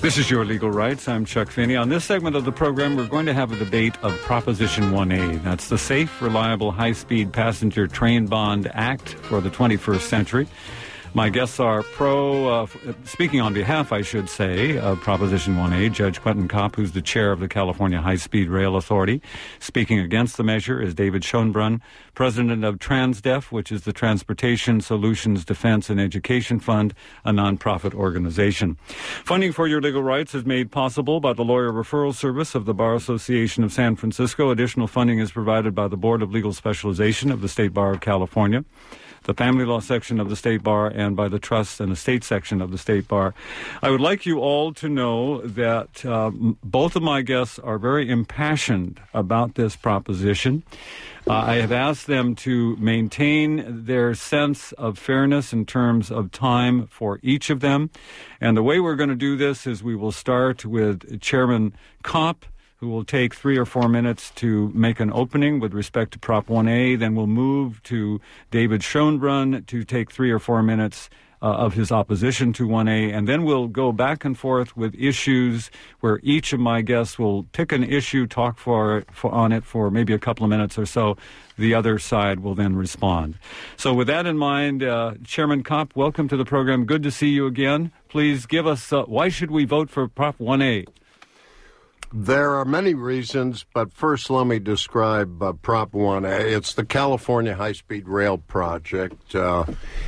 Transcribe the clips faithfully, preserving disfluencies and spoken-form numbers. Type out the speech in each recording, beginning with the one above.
This is Your Legal Rights. I'm Chuck Finney. On this segment of the program, we're going to have a debate of Proposition one A. That's the Safe, Reliable, High-Speed Passenger Train Bond Act for the twenty-first century. My guests are pro, uh, speaking on behalf, I should say, of Proposition one A, Judge Quentin Kopp, who's the chair of the California High-Speed Rail Authority. Speaking against the measure is David Schoenbrunn, president of TransDef, which is the Transportation Solutions Defense and Education Fund, a nonprofit organization. Funding for Your Legal Rights is made possible by the Lawyer Referral Service of the Bar Association of San Francisco. Additional funding is provided by the Board of Legal Specialization of the State Bar of California, the Family Law section of the State Bar, and by the Trust and Estate section of the State Bar. I would like you all to know that uh, both of my guests are very impassioned about this proposition. Uh, I have asked them to maintain their sense of fairness in terms of time for each of them. And the way we're going to do this is we will start with Chairman Kopp, who will take three or four minutes to make an opening with respect to Prop one A. Then we'll move to David Schoenbrunn to take three or four minutes uh, of his opposition to one A. And then we'll go back and forth with issues where each of my guests will pick an issue, talk for, for on it for maybe a couple of minutes or so. The other side will then respond. So with that in mind, uh, Chairman Kopp, welcome to the program. Good to see you again. Please give us, uh, why should we vote for Prop one A? There are many reasons, but first let me describe uh, Prop one A. It's the California High-Speed Rail Project, uh,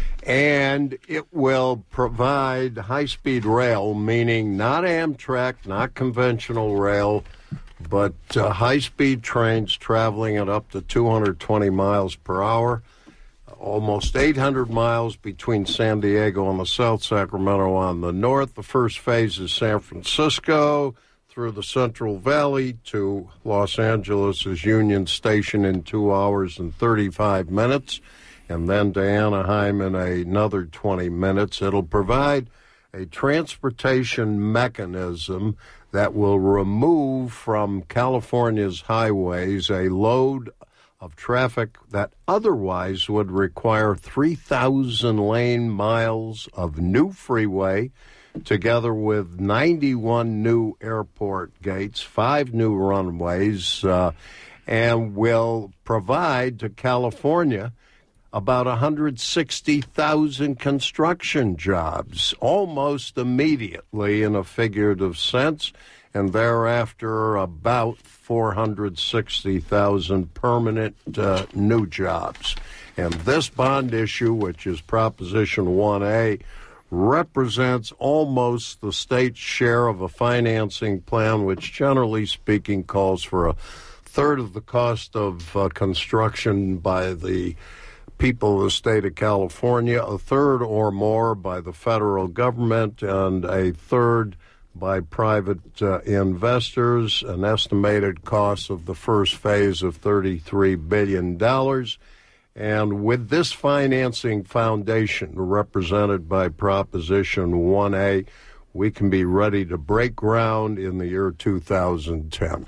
and it will provide high-speed rail, meaning not Amtrak, not conventional rail, but uh, high-speed trains traveling at up to two hundred twenty miles per hour, almost eight hundred miles between San Diego on the south, Sacramento on the north. The first phase is San Francisco, through the Central Valley to Los Angeles' Union Station in two hours and thirty-five minutes, and then to Anaheim in another twenty minutes. It'll provide a transportation mechanism that will remove from California's highways a load of traffic that otherwise would require three thousand lane miles of new freeway, together with ninety-one new airport gates, five new runways, uh, and will provide to California about one hundred sixty thousand construction jobs almost immediately in a figurative sense, and thereafter about four hundred sixty thousand permanent uh, new jobs. And this bond issue, which is Proposition one A, represents almost the state's share of a financing plan, which generally speaking calls for a third of the cost of uh, construction by the people of the state of California, a third or more by the federal government, and a third by private uh, investors, an estimated cost of the first phase of thirty-three billion dollars. And with this financing foundation represented by Proposition one A, we can be ready to break ground in the year two thousand ten.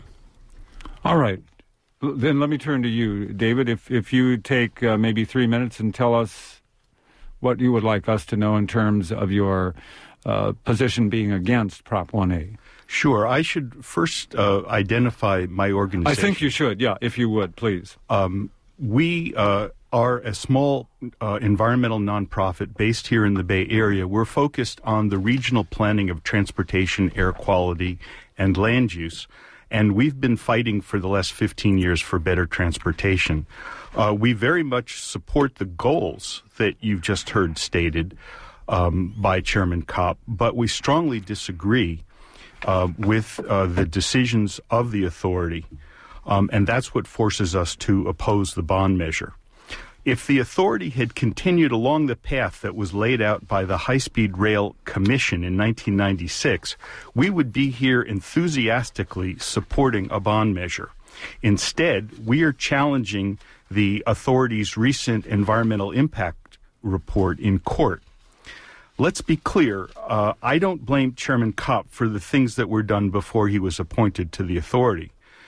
All right. Then let me turn to you, David. If if you take uh, maybe three minutes and tell us what you would like us to know in terms of your uh, position being against Prop one A. Sure. I should first uh, identify my organization. I think you should, yeah, if you would, please. Um, we uh, are a small uh, environmental nonprofit based here in the Bay Area. We're focused on the regional planning of transportation, air quality, and land use. And we've been fighting for the last fifteen years for better transportation. Uh, we very much support the goals that you've just heard stated um, by Chairman Kopp, but we strongly disagree uh, with uh, the decisions of the authority. Um, and that's what forces us to oppose the bond measure. If the authority had continued along the path that was laid out by the High-Speed Rail Commission in nineteen ninety-six, we would be here enthusiastically supporting a bond measure. Instead, we are challenging the authority's recent environmental impact report in court. Let's be clear, uh, I don't blame Chairman Kopp for the things that were done before he was appointed to the authority.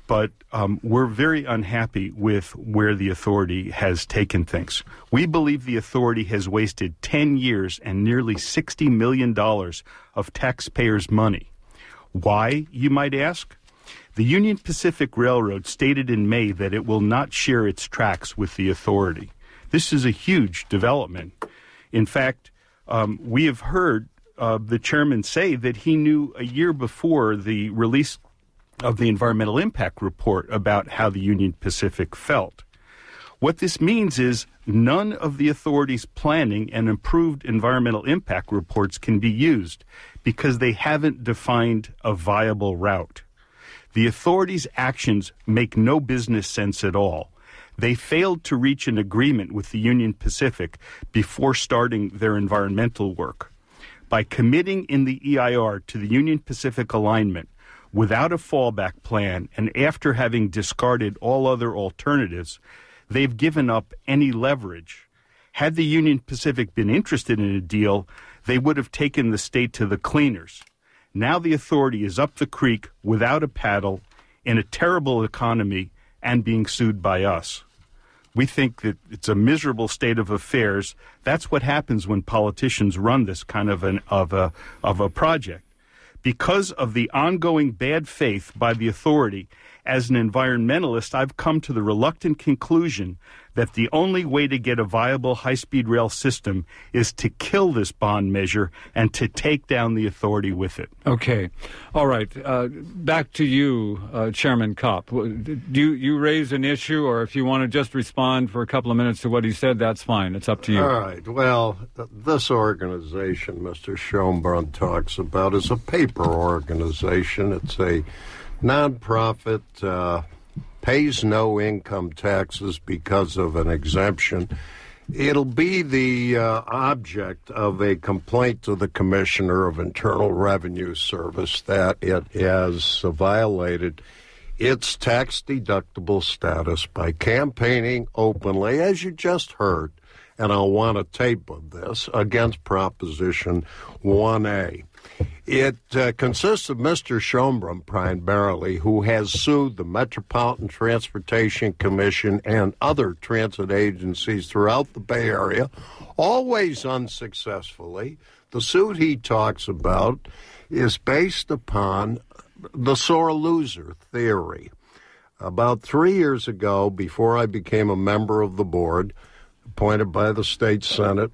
but um, we're very unhappy with where the authority has taken things. We believe the authority has wasted ten years and nearly sixty million dollars of taxpayers' money. Why, you might ask? The Union Pacific Railroad stated in May that it will not share its tracks with the authority. This is a huge development. In fact, um, we have heard uh, the chairman say that he knew a year before the release of the environmental impact report about how the Union Pacific felt. What this means is none of the authority's planning and improved environmental impact reports can be used because they haven't defined a viable route. The authority's actions make no business sense at all. They failed to reach an agreement with the Union Pacific before starting their environmental work. By committing in the E I R to the Union Pacific alignment, without a fallback plan and after having discarded all other alternatives, they've given up any leverage. Had the Union Pacific been interested in a deal, they would have taken the state to the cleaners. Now the authority is up the creek without a paddle, in a terrible economy, and being sued by us. We think that it's a miserable state of affairs. That's what happens when politicians run this kind of an of a of a project. Because of the ongoing bad faith by the authority, as an environmentalist, I've come to the reluctant conclusion that the only way to get a viable high-speed rail system is to kill this bond measure and to take down the authority with it. Okay. All right. Uh, back to you, uh, Chairman Kopp. Do you, you raise an issue, or if you want to just respond for a couple of minutes to what he said, that's fine. It's up to you. All right. Well, th- this organization Mister Schoenbrunn talks about is a paper organization. It's a nonprofit, uh, pays no income taxes because of an exemption. It'll be the uh, object of a complaint to the Commissioner of Internal Revenue Service that it has violated its tax-deductible status by campaigning openly, as you just heard, and I'll want a tape of this, against Proposition one A. It uh, consists of Mister Schoenbrunn primarily, who has sued the Metropolitan Transportation Commission and other transit agencies throughout the Bay Area, always unsuccessfully. The suit he talks about is based upon the sore loser theory. About three years ago, before I became a member of the board, appointed by the state Senate,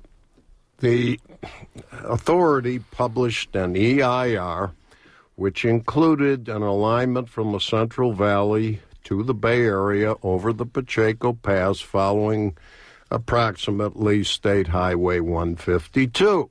the authority published an E I R, which included an alignment from the Central Valley to the Bay Area over the Pacheco Pass following approximately State Highway one fifty-two.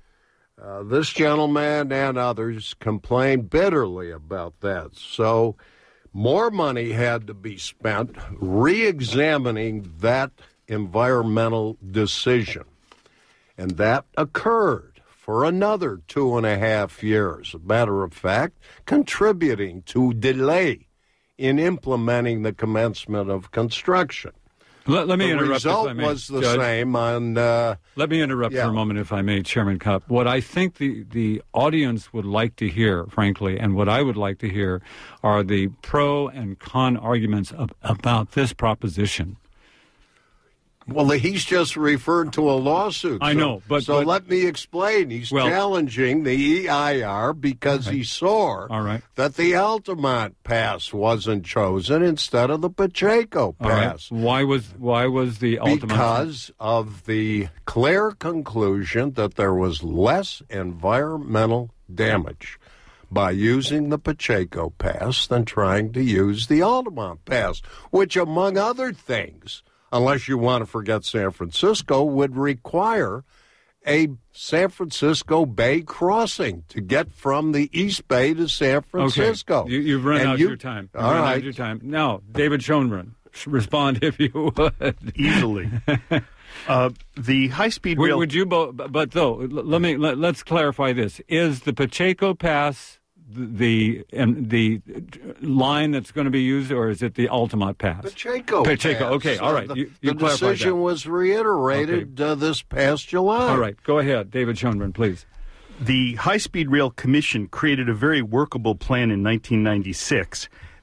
Uh, this gentleman and others complained bitterly about that. So more money had to be spent re-examining that environmental decision. And that occurred for another two and a half years. As a matter of fact, contributing to delay in implementing the commencement of construction. Let, let me the interrupt. The result if I may, was the Judge. same on... Uh, let me interrupt yeah. for a moment, if I may, Chairman Kopp. What I think the, the audience would like to hear, frankly, and what I would like to hear, are the pro and con arguments of, about this proposition. Well, he's just referred to a lawsuit. I so, know, but... So but, let me explain. He's well, challenging the E I R because okay. he saw All right. that the Altamont Pass wasn't chosen instead of the Pacheco Pass. All right. Why was why was the Altamont... Because of the clear conclusion that there was less environmental damage by using the Pacheco Pass than trying to use the Altamont Pass, which, among other things... unless you want to forget San Francisco, would require a San Francisco Bay crossing to get from the East Bay to San Francisco. Okay. You, you've run and out you, your time. You've all run right. out your time. Now, David Schoenbrunn, respond if you would. Easily. uh, the high-speed would, rail... Would you, bo- but though, let me, let, let's clarify this. Is the Pacheco Pass the and the line that's going to be used, or is it the Altamont Pass? Pacheco. Pacheco. Pass. Okay. All right. Uh, you, you the the decision that. was reiterated okay. uh, this past July. All right. Go ahead, David Schoenbrunn, please. The High-Speed Rail Commission created a very workable plan in nineteen ninety-six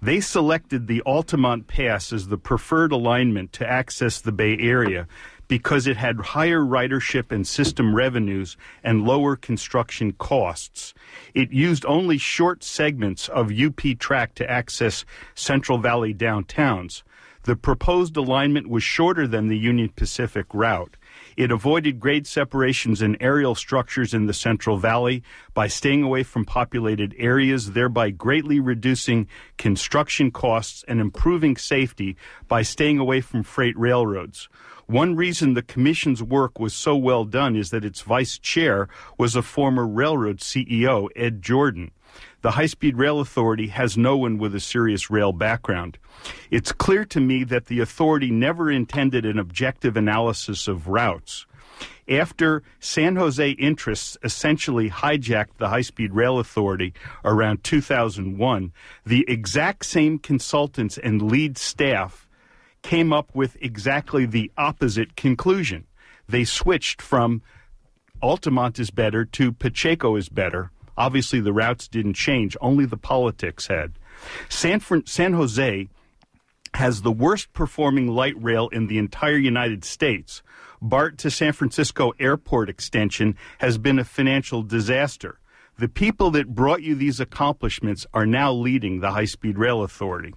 They selected the Altamont Pass as the preferred alignment to access the Bay Area because it had higher ridership and system revenues and lower construction costs. It used only short segments of U P track to access Central Valley downtowns. The proposed alignment was shorter than the Union Pacific route. It avoided grade separations and aerial structures in the Central Valley by staying away from populated areas, thereby greatly reducing construction costs and improving safety by staying away from freight railroads. One reason the Commission's work was so well done is that its vice chair was a former railroad C E O, Ed Jordan. The High-Speed Rail Authority has no one with a serious rail background. It's clear to me that the authority never intended an objective analysis of routes. After San Jose interests essentially hijacked the High-Speed Rail Authority around two thousand one, the exact same consultants and lead staff came up with exactly the opposite conclusion. They switched from Altamont is better to Pacheco is better. Obviously, the routes didn't change. Only the politics had. San, Fran- San Jose has the worst performing light rail in the entire United States. BART to San Francisco Airport extension has been a financial disaster. The people that brought you these accomplishments are now leading the High-Speed Rail Authority.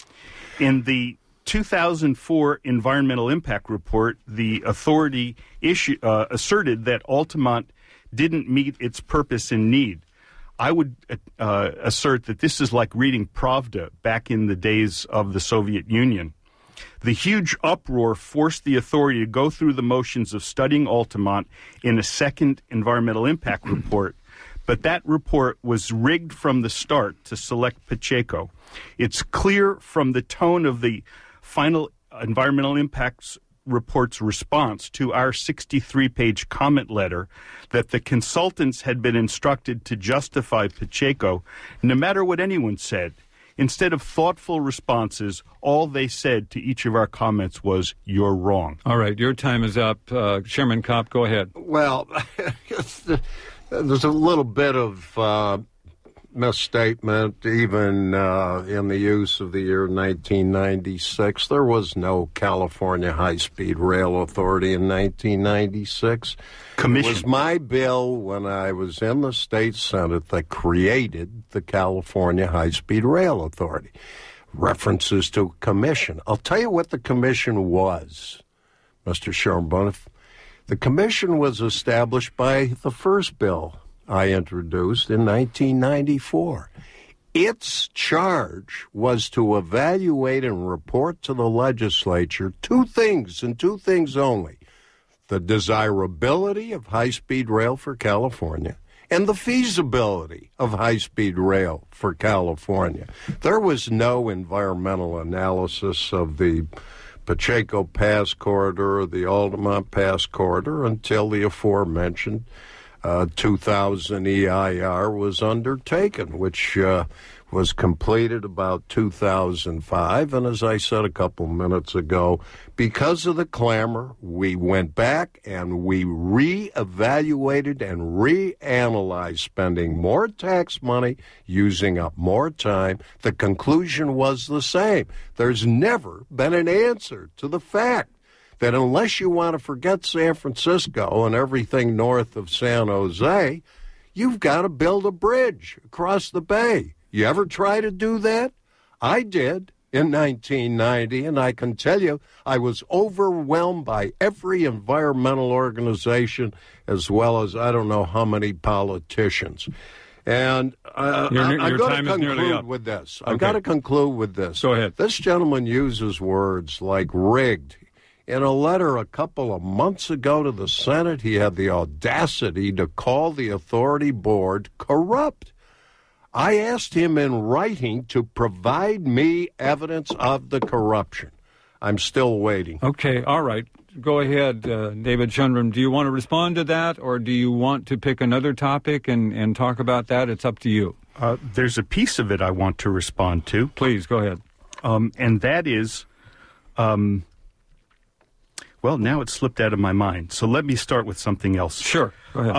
In the two thousand four Environmental Impact Report, the authority issue, uh, asserted that Altamont didn't meet its purpose and need. I would uh, assert that this is like reading Pravda back in the days of the Soviet Union. The huge uproar forced the authority to go through the motions of studying Altamont in a second environmental impact report, but that report was rigged from the start to select Pacheco. It's clear from the tone of the final environmental impacts report's response to our sixty-three page comment letter that the consultants had been instructed to justify Pacheco no matter what anyone said. Instead of thoughtful responses, all they said to each of our comments was, "You're wrong." All right, your time is up. Uh, Chairman Kopp, go ahead. Well, there's a little bit of uh, misstatement, even uh, in the use of the year nineteen ninety-six. There was no California High-Speed Rail Authority in nineteen ninety-six. Commission. It was my bill when I was in the state Senate that created the California High-Speed Rail Authority. References to commission. I'll tell you what the commission was, Mister Schoenbrunn. The commission was established by the first bill I introduced in nineteen ninety-four. Its charge was to evaluate and report to the legislature two things and two things only: the desirability of high-speed rail for California and the feasibility of high-speed rail for California. There was no environmental analysis of the Pacheco Pass corridor or the Altamont Pass corridor until the aforementioned Uh, two thousand E I R was undertaken, which uh, was completed about two thousand five. And as I said a couple minutes ago, because of the clamor, we went back and we re-evaluated and reanalyzed, spending more tax money, using up more time. The conclusion was the same. There's never been an answer to the fact that unless you want to forget San Francisco and everything north of San Jose, you've got to build a bridge across the bay. You ever try to do that? I did in nineteen ninety, and I can tell you I was overwhelmed by every environmental organization as well as I don't know how many politicians. And uh, your, I, your I've got to conclude with this. I've okay. got to conclude with this. Go ahead. This gentleman uses words like rigged. In a letter a couple of months ago to the Senate, he had the audacity to call the authority board corrupt. I asked him in writing to provide me evidence of the corruption. I'm still waiting. Okay, all right. Go ahead, uh, David Shunram. Do you want to respond to that, or do you want to pick another topic and, and talk about that? It's up to you. Uh, there's a piece of it I want to respond to. Please, go ahead. Um, and that is... Um, Well, now it slipped out of my mind. So let me start with something else. Sure. Go ahead. Uh,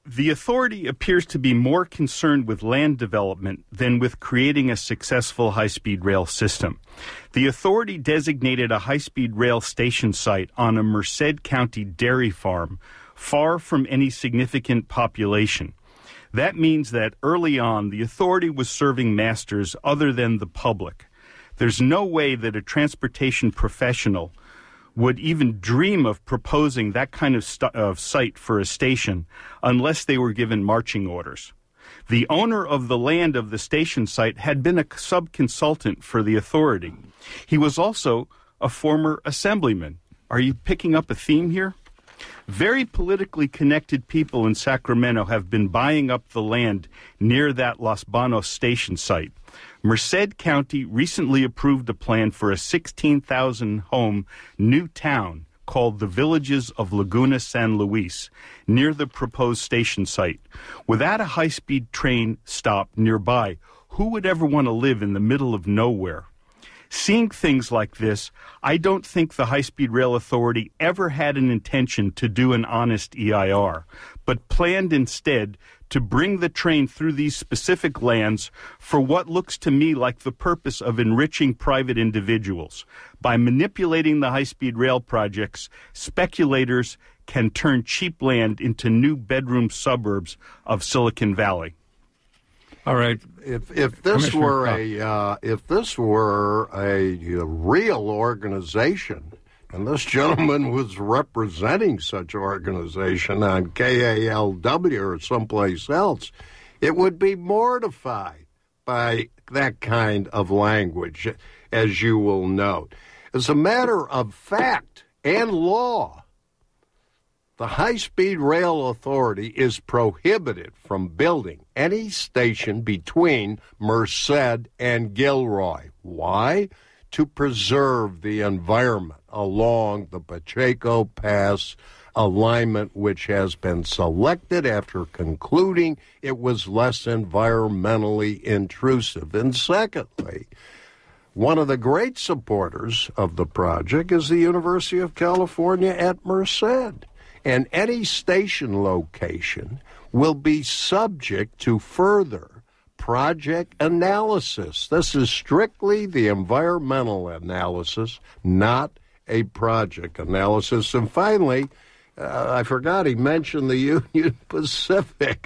The authority appears to be more concerned with land development than with creating a successful high-speed rail system. The authority designated a high-speed rail station site on a Merced County dairy farm far from any significant population. That means that early on, the authority was serving masters other than the public. There's no way that a transportation professional would even dream of proposing that kind of, st- of site for a station unless they were given marching orders. The owner of the land of the station site had been a sub-consultant for the authority. He was also a former assemblyman. Are you picking up a theme here? Very politically connected people in Sacramento have been buying up the land near that Los Banos station site. Merced County recently approved a plan for a sixteen thousand home new town called the Villages of Laguna San Luis near the proposed station site. Without a high-speed train stop nearby, who would ever want to live in the middle of nowhere? Seeing things like this, I don't think the High-Speed Rail Authority ever had an intention to do an honest E I R, but planned instead to bring the train through these specific lands for what looks to me like the purpose of enriching private individuals. By manipulating the high-speed rail projects, speculators can turn cheap land into new bedroom suburbs of Silicon Valley. All right. If if this were a uh, if this were a, a real organization, and this gentleman was representing such organization on K A L W or someplace else, it would be mortified by that kind of language, as you will note. As a matter of fact and law, the High-Speed Rail Authority is prohibited from building any station between Merced and Gilroy. Why? To preserve the environment along the Pacheco Pass alignment, which has been selected after concluding it was less environmentally intrusive. And secondly, one of the great supporters of the project is the University of California at Merced. And any station location will be subject to further project analysis. This is strictly the environmental analysis, not a project analysis. And finally, uh, I forgot he mentioned the Union Pacific.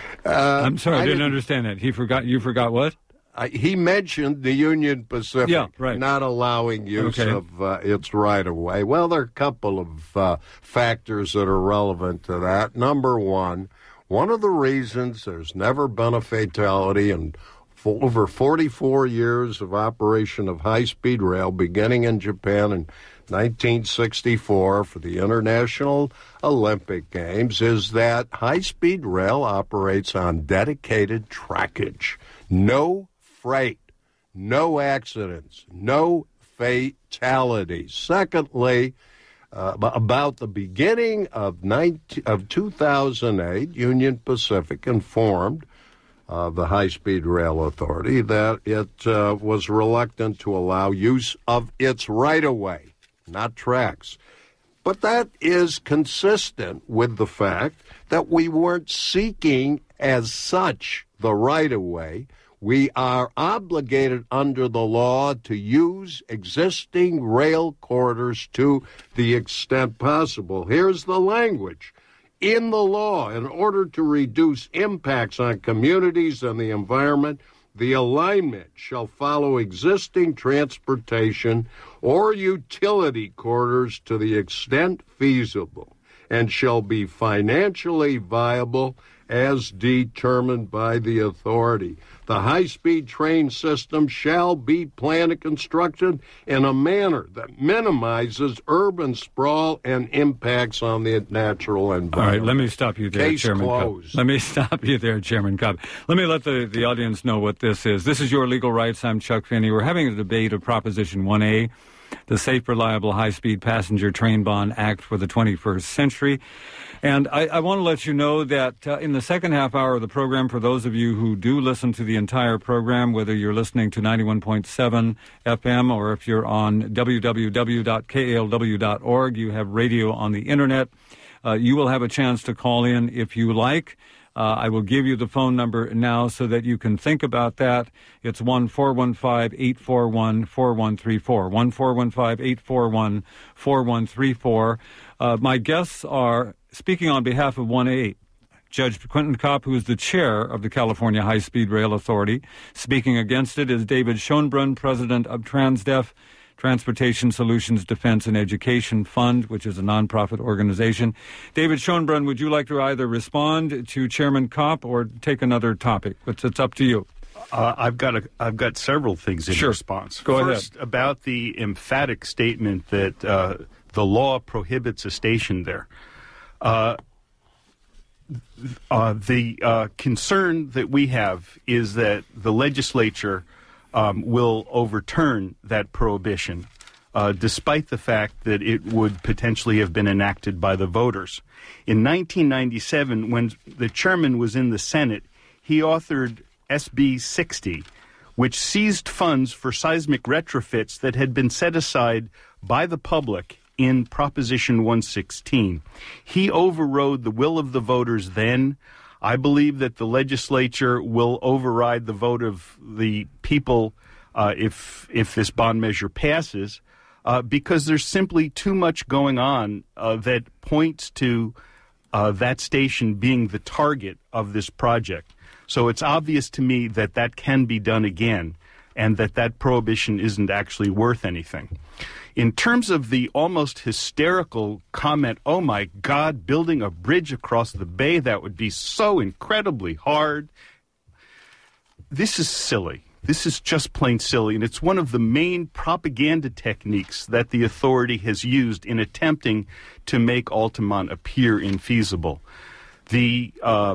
Uh, I'm sorry, I, I didn't, didn't understand that. He forgot. You forgot what? Uh, he mentioned the Union Pacific, yeah, right. not allowing use okay. of uh, its right-of-way. Well, there are a couple of uh, factors that are relevant to that. Number one, one of the reasons there's never been a fatality in for over forty-four years of operation of high-speed rail, beginning in Japan in nineteen sixty-four for the International Olympic Games, is that high-speed rail operates on dedicated trackage. No freight, no accidents, no fatalities. Secondly, uh, about the beginning of, nineteen, of two thousand eight, Union Pacific informed uh, the High-Speed Rail Authority that it uh, was reluctant to allow use of its right-of-way, not tracks. But that is consistent with the fact that we weren't seeking as such the right-of-way. We are obligated under the law to use existing rail corridors to the extent possible. Here's the language. In the law, in order to reduce impacts on communities and the environment, the alignment shall follow existing transportation or utility corridors to the extent feasible and shall be financially viable as determined by the authority. The high-speed train system shall be planned and constructed in a manner that minimizes urban sprawl and impacts on the natural environment. All right, let me stop you there, Case Chairman closed. Cobb. Let me stop you there, Chairman Cobb. Let me let the, the audience know what this is. This is Your Legal Rights. I'm Chuck Finney. We're having a debate of Proposition one A, the Safe, Reliable, High-Speed Passenger Train Bond Act for the twenty-first century. And I, I want to let you know that uh, in the second half hour of the program, for those of you who do listen to the entire program, whether you're listening to ninety-one point seven F M or if you're on w w w dot k a l w dot org, you have radio on the Internet. Uh, you will have a chance to call in if you like. Uh, I will give you the phone number now so that you can think about that. It's one four one five, eight four one, four one three four. one four one five, eight four one, four one three four. Uh, my guests are, speaking on behalf of one A, Judge Quentin Kopp, who is the chair of the California High-Speed Rail Authority. Speaking against it is David Schoenbrunn, president of TransDef, Transportation Solutions Defense and Education Fund, which is a nonprofit organization. David Schoenbrunn, would you like to either respond to Chairman Kopp or take another topic? It's, it's up to you. Uh, I've got a, I've got several things in sure. response. Go First, ahead. About the emphatic statement that uh, the law prohibits a station there. Uh, uh, the uh, concern that we have is that the legislature Um, will overturn that prohibition, uh, despite the fact that it would potentially have been enacted by the voters. In nineteen ninety-seven, when the chairman was in the Senate, he authored S B sixty, which seized funds for seismic retrofits that had been set aside by the public in Proposition one sixteen. He overrode the will of the voters then. I believe that the legislature will override the vote of the people uh, if if this bond measure passes, uh, because there's simply too much going on uh, that points to uh, that station being the target of this project. So it's obvious to me that that can be done again, and that that prohibition isn't actually worth anything. In terms of the almost hysterical comment, oh my God, building a bridge across the bay, that would be so incredibly hard. This is silly. This is just plain silly, and it's one of the main propaganda techniques that the authority has used in attempting to make Altamont appear infeasible. The uh,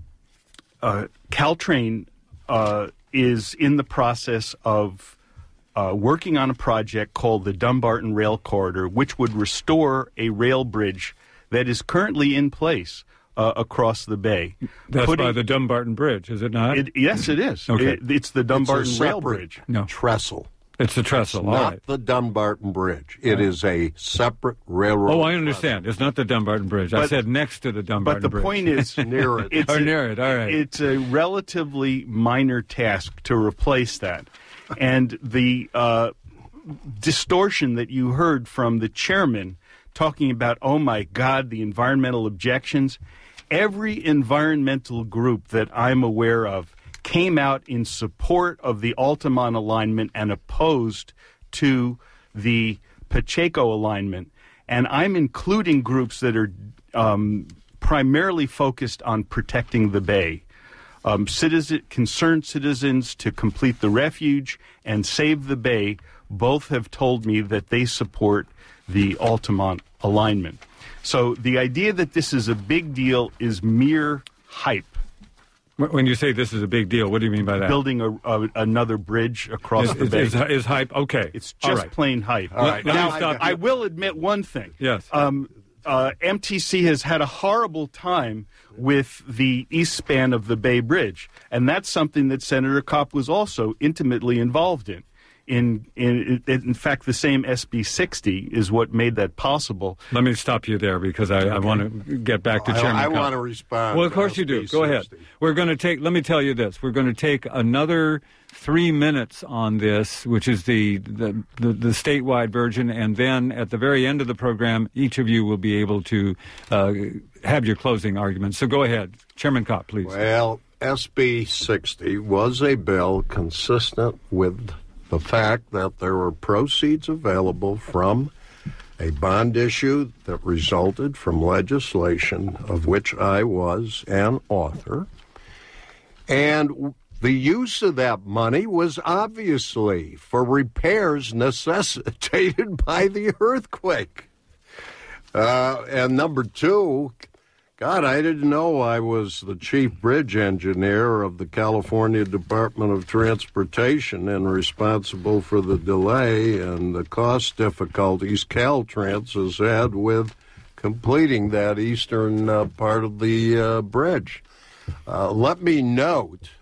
uh, Caltrain uh, is in the process of Uh, working on a project called the Dumbarton Rail Corridor, which would restore a rail bridge that is currently in place uh, across the bay. That's Putting, by the Dumbarton Bridge, is it not? It, yes, it is. Okay. It, it's the Dumbarton it's a Rail separate Bridge. No. Trestle. It's the trestle, It's all not right. the Dumbarton Bridge. It is a separate railroad. Oh, I understand. It's not the Dumbarton Bridge. I But- said next to the Dumbarton But the Bridge. point is, Near it. It's Or a, near it, all right. It's a relatively minor task to replace that. And the uh, distortion that you heard from the chairman talking about, oh my God, the environmental objections, every environmental group that I'm aware of came out in support of the Altamont alignment and opposed to the Pacheco alignment. And I'm including groups that are um, primarily focused on protecting the bay. Um, citizen, concerned citizens to complete the refuge and save the bay both have told me that they support the Altamont alignment. So the idea that this is a big deal is mere hype. When you say this is a big deal, what do you mean by that? Building a, a, another bridge across is, the bay. is, is hype? Okay. It's All just right. plain hype. All right. Let me Now, stop I you. will admit one thing. Yes. Um, uh, M T C has had a horrible time with the east span of the Bay Bridge, and that's something that Senator Kopp was also intimately involved in. In, in, in fact, the same S B sixty is what made that possible. Let me stop you there because I, I want to get back to I, Chairman I Kopp. want to respond. Well, of to course you do. S B Go ahead. sixty. We're going to take, let me tell you this. We're going to take another three minutes on this, which is the, the, the, the statewide version, and then at the very end of the program, each of you will be able to uh, have your closing arguments. So go ahead. Chairman Kopp, please. Well, S B sixty was a bill consistent with the fact that there were proceeds available from a bond issue that resulted from legislation of which I was an author. And the use of that money was obviously for repairs necessitated by the earthquake. Uh, and number two, God, I didn't know I was the chief bridge engineer of the California Department of Transportation and responsible for the delay and the cost difficulties Caltrans has had with completing that eastern uh, part of the uh, bridge. Uh, let me note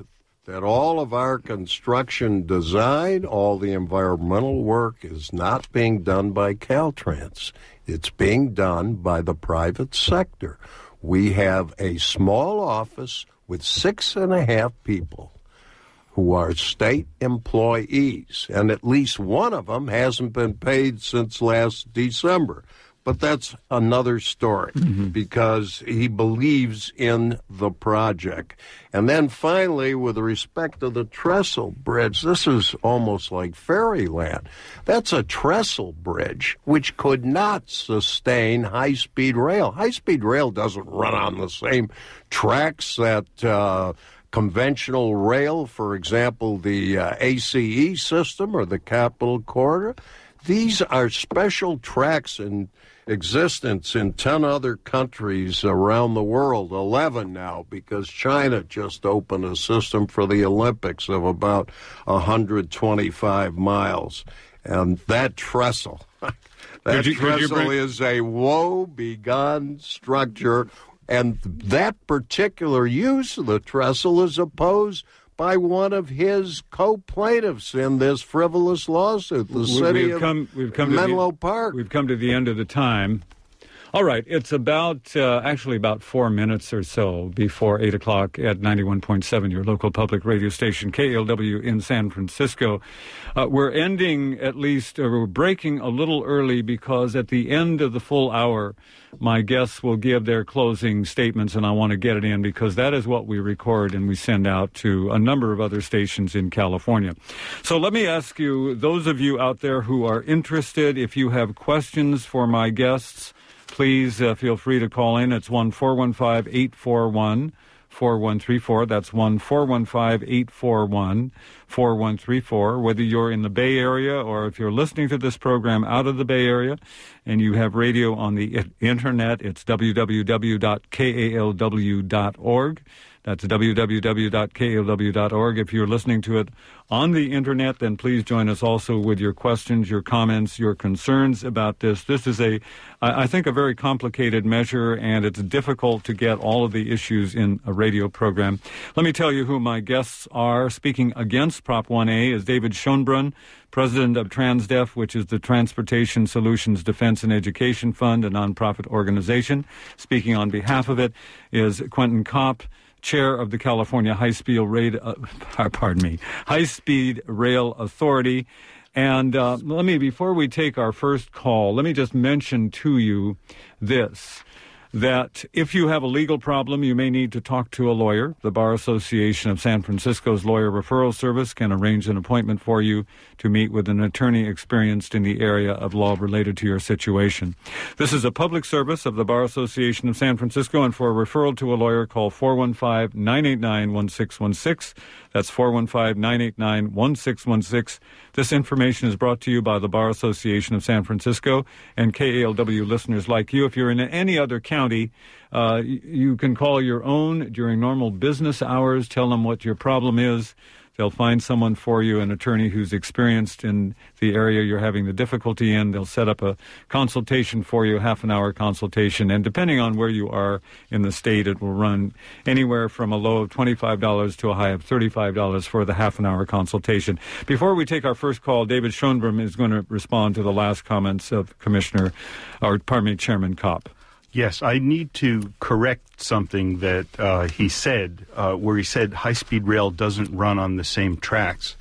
that all of our construction design, all the environmental work is not being done by Caltrans. It's being done by the private sector. We have a small office with six and a half people who are state employees, and at least one of them hasn't been paid since last December. But that's another story, mm-hmm. because he believes in the project. And then finally, with respect to the trestle bridge, this is almost like fairyland. That's a trestle bridge which could not sustain high-speed rail. High-speed rail doesn't run on the same tracks that uh, conventional rail, for example, the uh, A C E system or the Capital Corridor. These are special tracks in existence in ten other countries around the world, eleven now, because China just opened a system for the Olympics of about one hundred twenty-five miles. And that trestle, that you, trestle bring... is a woe-begone structure, and that particular use of the trestle is opposed by one of his co-plaintiffs in this frivolous lawsuit, the we, city we've of come, we've come Menlo the, Park. We've come to the end of the time. All right, it's about, uh, actually about four minutes or so before eight o'clock at ninety-one point seven, your local public radio station, K A L W in San Francisco. Uh, we're ending at least, or we're breaking a little early because at the end of the full hour, my guests will give their closing statements, and I want to get it in because that is what we record and we send out to a number of other stations in California. So let me ask you, those of you out there who are interested, if you have questions for my guests, please uh, feel free to call in. It's one four one five, eight four one, four one three four. That's one four one five, eight four one, four one three four. Whether you're in the Bay Area or if you're listening to this program out of the Bay Area and you have radio on the internet, it's w w w dot k a l w dot org. That's w w w dot k a l w dot org. If you're listening to it on the internet, then please join us also with your questions, your comments, your concerns about this. This is a, I think, a very complicated measure, and it's difficult to get all of the issues in a radio program. Let me tell you who my guests are. Speaking against Prop one A is David Schoenbrunn, president of TransDef, which is the Transportation Solutions Defense and Education Fund, a nonprofit organization. Speaking on behalf of it is Quentin Kopp, chair of the California High Speed Rail, uh, pardon me, High Speed Rail Authority. And uh, let me, before we take our first call, let me just mention to you this, that if you have a legal problem, you may need to talk to a lawyer. The Bar Association of San Francisco's Lawyer Referral Service can arrange an appointment for you to meet with an attorney experienced in the area of law related to your situation. This is a public service of the Bar Association of San Francisco, and for a referral to a lawyer, call four one five, nine eight nine, one six one six. That's four one five, nine eight nine, one six one six. This information is brought to you by the Bar Association of San Francisco and K A L W listeners like you. If you're in any other county, uh, you can call your own during normal business hours. Tell them what your problem is. They'll find someone for you, an attorney who's experienced in the area you're having the difficulty in. They'll set up a consultation for you, half an hour consultation. And depending on where you are in the state, it will run anywhere from a low of twenty-five dollars to a high of thirty-five dollars for the half an hour consultation. Before we take our first call, David Schoenbrunn is going to respond to the last comments of Commissioner, or pardon me, Chairman Kopp. Yes, I need to correct something that uh, he said, uh, where he said high-speed rail doesn't run on the same tracks.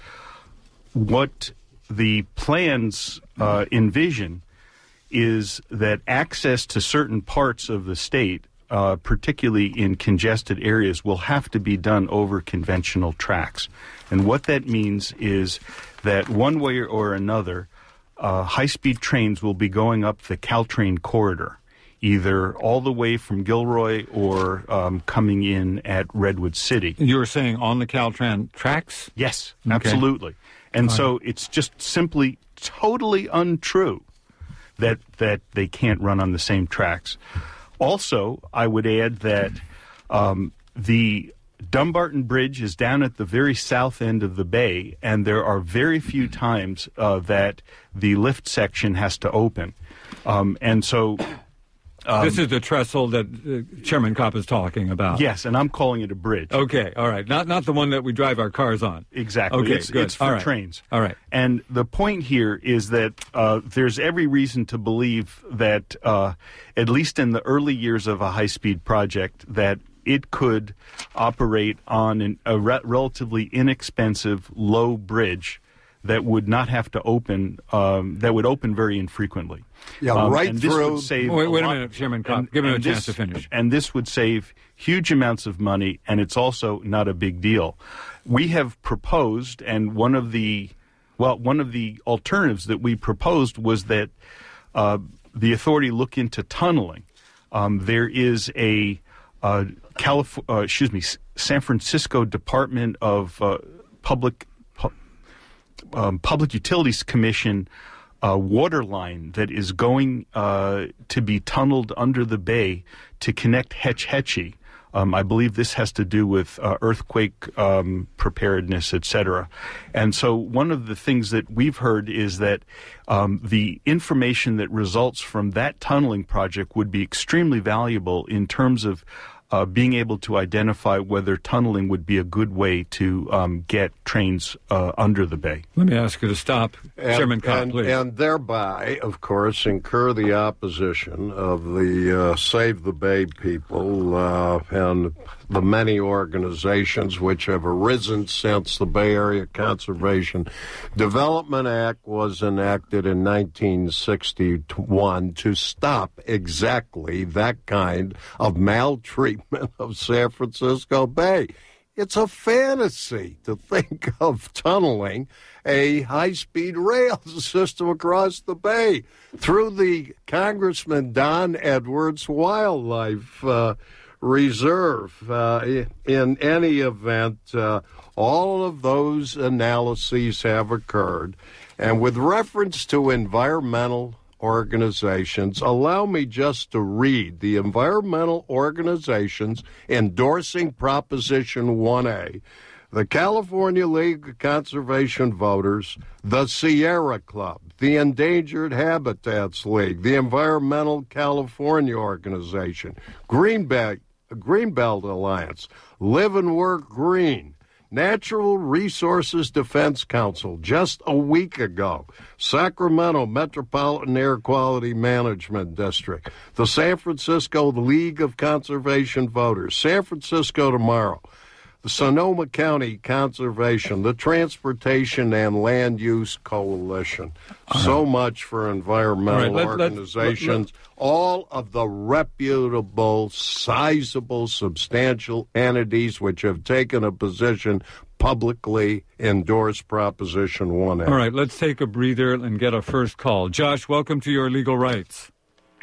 What the plans uh, envision is that access to certain parts of the state, uh, particularly in congested areas, will have to be done over conventional tracks. And what that means is that one way or another, uh, high-speed trains will be going up the Caltrain corridor, either all the way from Gilroy or um, coming in at Redwood City. You were saying on the Caltrain tracks? Yes, okay. Absolutely. And all so right. It's just simply totally untrue that that they can't run on the same tracks. Also, I would add that um, the Dumbarton Bridge is down at the very south end of the bay, and there are very few times uh, that the lift section has to open. Um, and so Um, this is the trestle that uh, Chairman Kopp is talking about. Yes, and I'm calling it a bridge. Okay, all right. Not not the one that we drive our cars on. Exactly. Okay, it's, good. It's for all right. trains. All right. And the point here is that uh, there's every reason to believe that, uh, at least in the early years of a high-speed project, that it could operate on an, a re- relatively inexpensive, low bridge that would not have to open, um, that would open very infrequently. Yeah, um, right and this through. Would save wait, wait a, a minute, Chairman Kopp. And, Give him a and chance this, to finish. And this would save huge amounts of money, and it's also not a big deal. We have proposed, and one of the, well, one of the alternatives that we proposed was that uh, the authority look into tunneling. Um, there is a uh, Calif- uh, excuse me, San Francisco Department of uh, Public Um, Public Utilities Commission uh, water line that is going uh, to be tunneled under the bay to connect Hetch Hetchy. Um, I believe this has to do with uh, earthquake um, preparedness, et cetera. And so one of the things that we've heard is that um, the information that results from that tunneling project would be extremely valuable in terms of Uh, being able to identify whether tunneling would be a good way to um, get trains uh, under the bay. Let me ask you to stop, and, Chairman Kopp, and, please. And thereby, of course, incur the opposition of the uh, Save the Bay people uh, and the many organizations which have arisen since the Bay Area Conservation Development Act was enacted in nineteen sixty-one to stop exactly that kind of maltreatment of San Francisco Bay. It's a fantasy to think of tunneling a high-speed rail system across the bay through the Congressman Don Edwards Wildlife uh, Reserve. Uh, in any event, uh, all of those analyses have occurred. And with reference to environmental organizations, allow me just to read the environmental organizations endorsing Proposition one A, the California League of Conservation Voters, the Sierra Club, the Endangered Habitats League, the Environmental California Organization, Greenbelt, Greenbelt Alliance, Live and Work Green, Natural Resources Defense Council just a week ago, Sacramento Metropolitan Air Quality Management District, the San Francisco League of Conservation Voters, San Francisco Tomorrow, the Sonoma County Conservation, the Transportation and Land Use Coalition. So much for environmental All right, let, organizations. let, let, all of the reputable, sizable, substantial entities which have taken a position publicly endorse Proposition one A. All right, let's take a breather and get a first call. Josh, welcome to Your Legal Rights.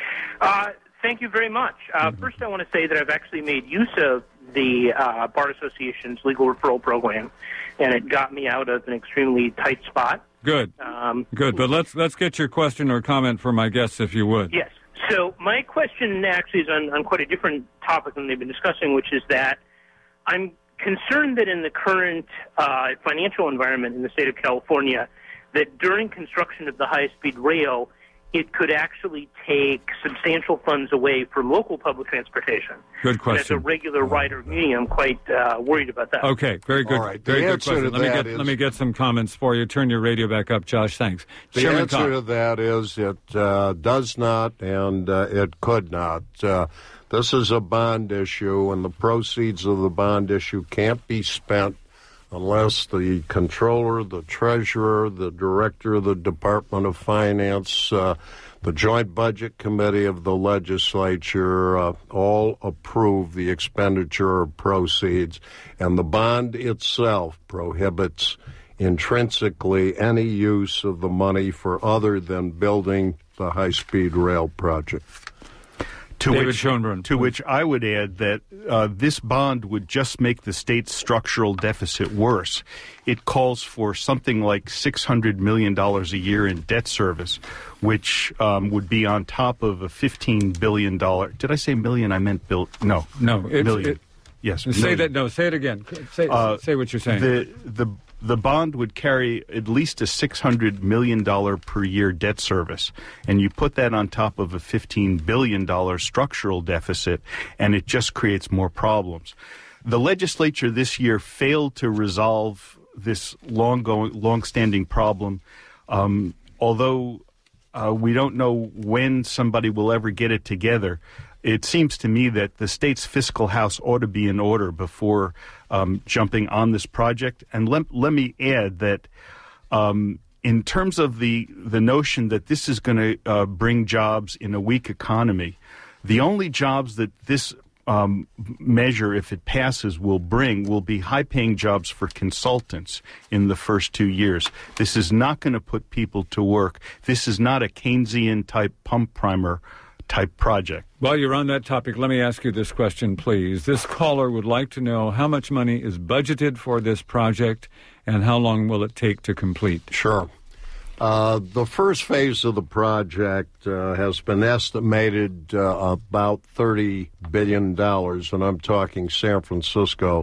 Uh, thank you very much. Uh, mm-hmm. First, I want to say that I've actually made use of the uh, Bar Association's legal referral program, and it got me out of an extremely tight spot. Good. Um, Good. But let's let's get your question or comment for my guests, if you would. Yes. So my question actually is on, on quite a different topic than they've been discussing, which is that I'm concerned that in the current uh, financial environment in the state of California, that during construction of the high-speed rail, it could actually take substantial funds away from local public transportation. Good question. And as a regular rider of me, I'm quite uh, worried about that. Okay, very good. All right. Very the good answer question. to Let me that get is, let me get some comments for you. Turn your radio back up, Josh. Thanks. The Chairman answer Kopp. to that is it uh, does not and uh, it could not. Uh, this is a bond issue, and the proceeds of the bond issue can't be spent unless the controller, the treasurer, the director of the Department of Finance, uh, the Joint Budget Committee of the legislature uh, all approve the expenditure of proceeds, and the bond itself prohibits intrinsically any use of the money for other than building the high-speed rail project. To David which, Schoenbrunn, to please. which I would add that uh, this bond would just make the state's structural deficit worse. It calls for something like six hundred million dollars a year in debt service, which um, would be on top of a fifteen billion dollars. Did I say million? I meant bill. No. No. It's, million. It, yes. Say million. that. No, say it again. Say, Uh, say what you're saying. The, the the bond would carry at least a six hundred million dollars per year debt service. And you put that on top of a fifteen billion dollars structural deficit, and it just creates more problems. The legislature this year failed to resolve this long-going, long-standing problem, um, although uh, we don't know when somebody will ever get it together. It seems to me that the state's fiscal house ought to be in order before um, jumping on this project. And let, let me add that um, in terms of the, the notion that this is going to uh, bring jobs in a weak economy, the only jobs that this um, measure, if it passes, will bring will be high-paying jobs for consultants in the first two years. This is not going to put people to work. This is not a Keynesian-type pump primer type project. While you're on that topic, let me ask you this question, please. This caller would like to know how much money is budgeted for this project and how long will it take to complete? Sure. Uh, the first phase of the project uh, has been estimated uh, about thirty billion dollars, and I'm talking San Francisco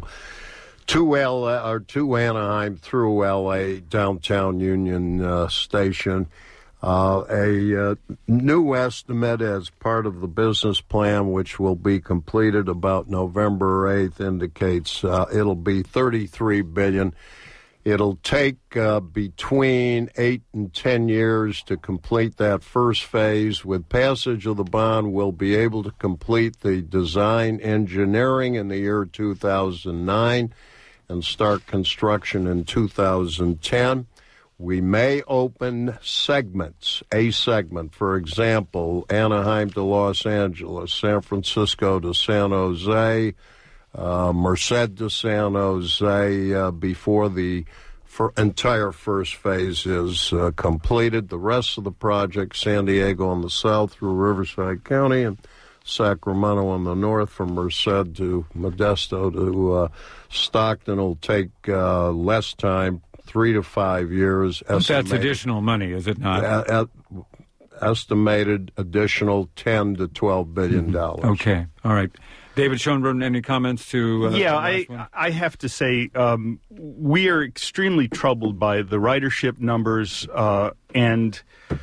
to L A, or to Anaheim through L A, downtown Union uh, Station. Uh, a uh, new estimate as part of the business plan, which will be completed about November eighth, indicates uh, it'll be thirty-three billion dollars. It'll take uh, between eight and ten years to complete that first phase. With passage of the bond, we'll be able to complete the design engineering in the year two thousand nine and start construction in two thousand ten. We may open segments, a segment, for example, Anaheim to Los Angeles, San Francisco to San Jose, uh, Merced to San Jose uh, before the for entire first phase is uh, completed. The rest of the project, San Diego on the south through Riverside County and Sacramento on the north from Merced to Modesto to uh, Stockton, will take uh, less time, three to five years. But that's additional money, is it not? Uh, uh, estimated additional ten to twelve billion dollars. Mm-hmm. Okay, all right. David Schoenbrunn, any comments to? Uh, yeah, I I have to say um, we are extremely troubled by the ridership numbers uh, and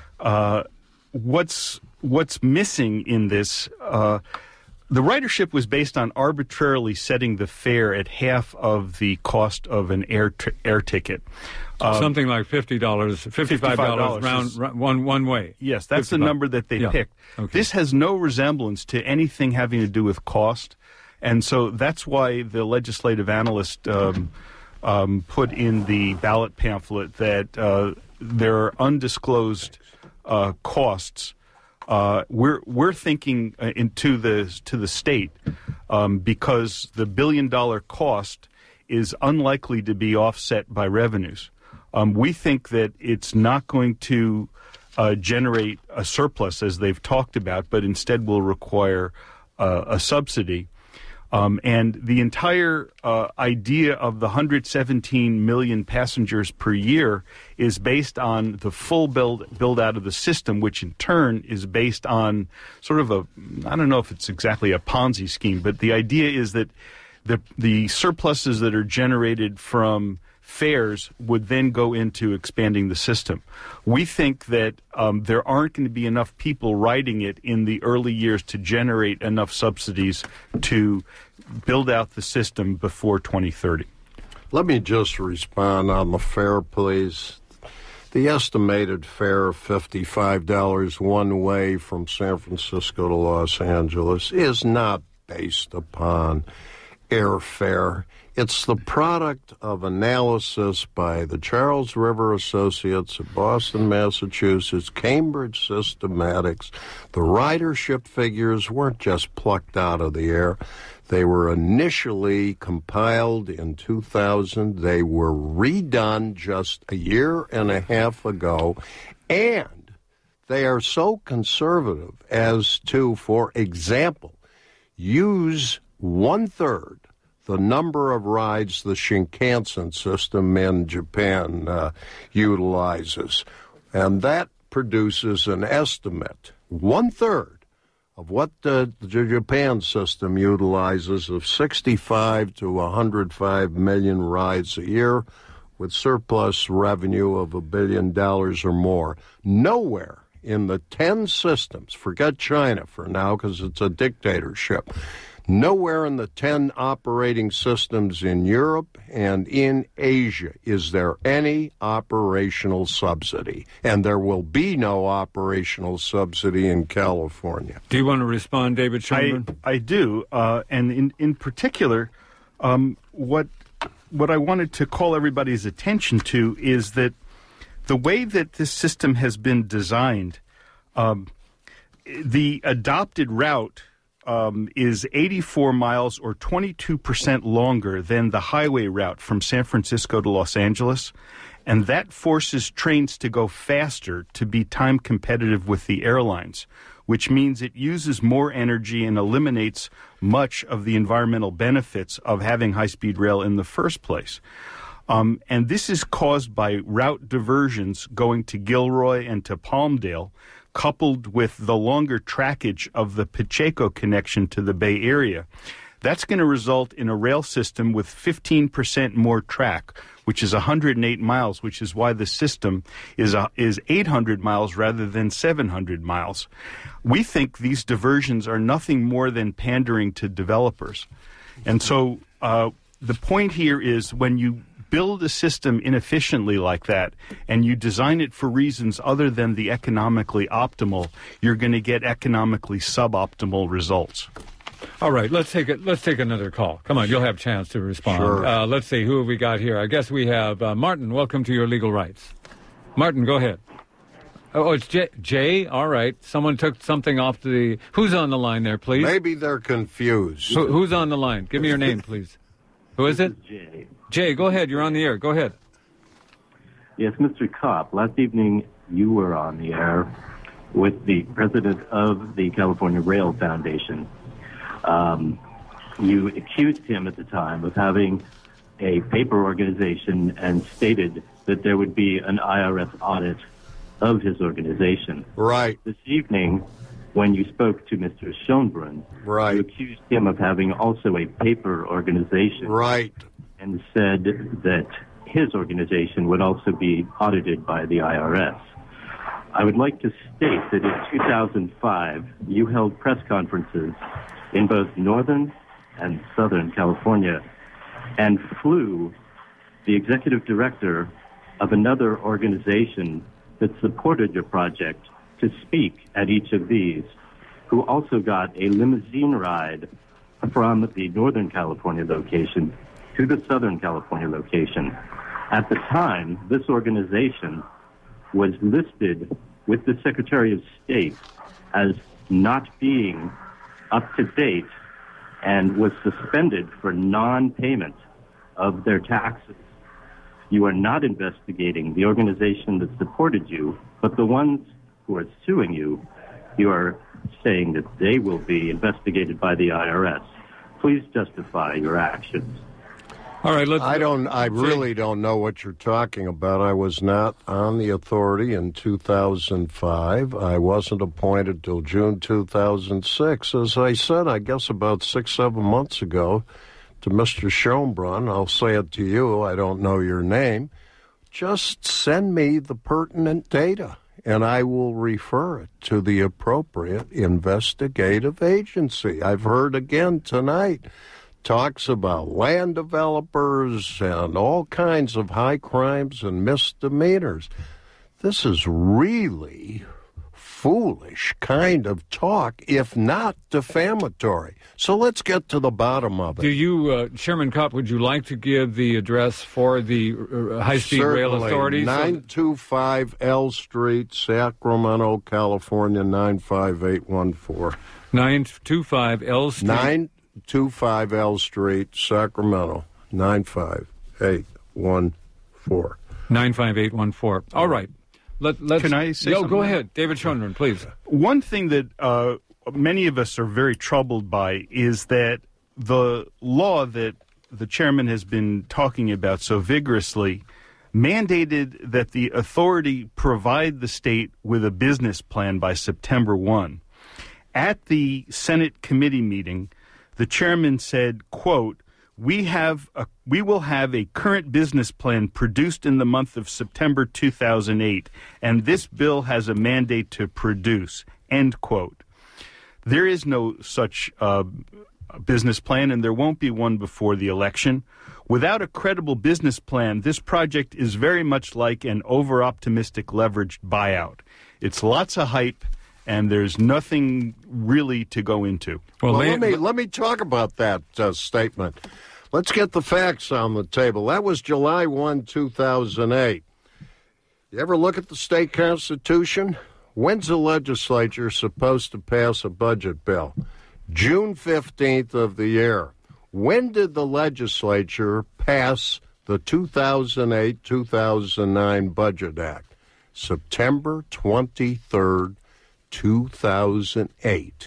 uh, what's what's missing in this. Uh, the ridership was based on arbitrarily setting the fare at half of the cost of an air t- air ticket. Um, Something like fifty dollars, fifty-five dollars round, round one one way. Yes, that's the number that they yeah. picked. Okay. This has no resemblance to anything having to do with cost, and so that's why the legislative analyst um, um, put in the ballot pamphlet that uh, there are undisclosed uh, costs. Uh, we're we're thinking uh, into the to the state um, because the billion dollar cost is unlikely to be offset by revenues. Um, we think that it's not going to uh, generate a surplus as they've talked about, but instead will require uh, a subsidy. Um, and the entire uh, idea of the one hundred seventeen million passengers per year is based on the full build build out of the system, which in turn is based on sort of a, I don't know if it's exactly a Ponzi scheme, but the idea is that the the surpluses that are generated from fares would then go into expanding the system. We think that um, there aren't going to be enough people riding it in the early years to generate enough subsidies to build out the system before twenty thirty. Let me just respond on the fare, please. The estimated fare of fifty-five dollars one way from San Francisco to Los Angeles is not based upon airfare. It's the product of analysis by the Charles River Associates of Boston, Massachusetts, Cambridge Systematics. The ridership figures weren't just plucked out of the air. They were initially compiled in two thousand. They were redone just a year and a half ago. And they are so conservative as to, for example, use one-third the number of rides the Shinkansen system in Japan uh, utilizes. And that produces an estimate, one-third of what the, the Japan system utilizes, of sixty-five to one hundred five million rides a year, with surplus revenue of a billion dollars or more. Nowhere in the ten systems, forget China for now because it's a dictatorship, nowhere in the ten operating systems in Europe and in Asia is there any operational subsidy. And there will be no operational subsidy in California. Do you want to respond, David Schoenbrunn? I, I do. Uh, and in, in particular, um, what what I wanted to call everybody's attention to is that the way that this system has been designed, um, the adopted route Um, is eighty-four miles or twenty-two percent longer than the highway route from San Francisco to Los Angeles, and that forces trains to go faster to be time competitive with the airlines, which means it uses more energy and eliminates much of the environmental benefits of having high-speed rail in the first place. Um, and this is caused by route diversions going to Gilroy and to Palmdale, coupled with the longer trackage of the Pacheco connection to the Bay Area. That's going to result in a rail system with fifteen percent more track, which is one hundred eight miles, which is why the system is uh, is eight hundred miles rather than seven hundred miles. We think these diversions are nothing more than pandering to developers. And so uh, the point here is when you build a system inefficiently like that and you design it for reasons other than the economically optimal, you're going to get economically suboptimal results. All right, let's take it. Let's take another call. Come on, you'll have a chance to respond. Sure. Uh, let's see, who have we got here? I guess we have uh, Martin. Welcome to Your Legal Rights. Martin, go ahead. Oh, it's Jay. Jay? All right. Someone took something off the... Who's on the line there, please? Maybe they're confused. Who, who's on the line? Give me your name, please. Who is it? Jay. Jay, go ahead. You're on the air. Go ahead. Yes, Mister Kopp, last evening you were on the air with the president of the California Rail Foundation. Um, you accused him at the time of having a paper organization and stated that there would be an I R S audit of his organization. Right. This evening, when you spoke to Mister Schoenbrunn, Right. you accused him of having also a paper organization. Right. And said that his organization would also be audited by the I R S. I would like to state that in two thousand five, you held press conferences in both Northern and Southern California and flew the executive director of another organization that supported your project to speak at each of these, who also got a limousine ride from the Northern California location to the Southern California location. At the time, this organization was listed with the Secretary of State as not being up to date and was suspended for non-payment of their taxes. You are not investigating the organization that supported you, but the ones who are suing you, you are saying that they will be investigated by the I R S. Please justify your actions. All right, let's... I don't. I really don't know what you're talking about. I was not on the authority in two thousand five. I wasn't appointed till June two thousand six. As I said, I guess about six, seven months ago, to Mister Schoenbrunn, I'll say it to you. I don't know your name. Just send me the pertinent data, and I will refer it to the appropriate investigative agency. I've heard again tonight talks about land developers and all kinds of high crimes and misdemeanors. This is really foolish kind of talk, if not defamatory. So let's get to the bottom of it. Do you, uh, Chairman Kopp, would you like to give the address for the uh, high-speed rail authorities? nine two five L Street, Sacramento, California, nine five eight one four. nine two five L Street. nine two five L Street, Sacramento, nine five eight one four. nine five eight one four. All right. Let, let's, Can I say Yo, something? go ahead. David Schoenbrunn, please. One thing that uh, many of us are very troubled by is that the law that the chairman has been talking about so vigorously mandated that the authority provide the state with a business plan by September first. At the Senate committee meeting, the chairman said, quote, We have a, we will have a current business plan produced in the month of September two thousand eight, and this bill has a mandate to produce, end quote. There is no such uh, business plan, and there won't be one before the election. Without a credible business plan, this project is very much like an over-optimistic leveraged buyout. It's lots of hype, and there's nothing really to go into. Well, well let me let me talk about that uh, statement. Let's get the facts on the table. That was July first, two thousand eight. You ever look at the state constitution? When's the legislature supposed to pass a budget bill? June fifteenth of the year. When did the legislature pass the two thousand eight two thousand nine Budget Act? September twenty-third, two thousand eight.